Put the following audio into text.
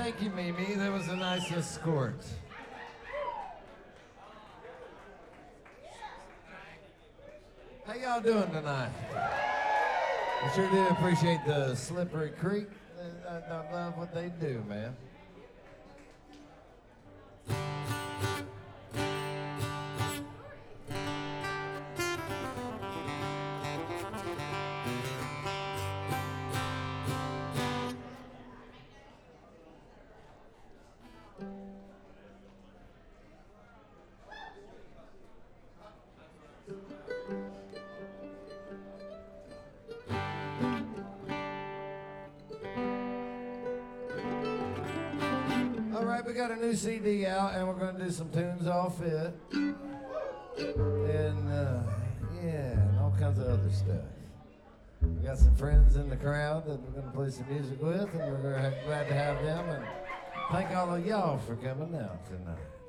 Thank you, Mimi. That was a nice escort. How y'all doing tonight? I sure do appreciate the Slippery Creek. I love what they do, man. All right, we got a new CD out, and we're going to do some tunes off it. And, yeah, and all kinds of other stuff. We got some friends in the crowd that we're going to play some music with, and we're glad to have them. And thank all of y'all for coming out tonight.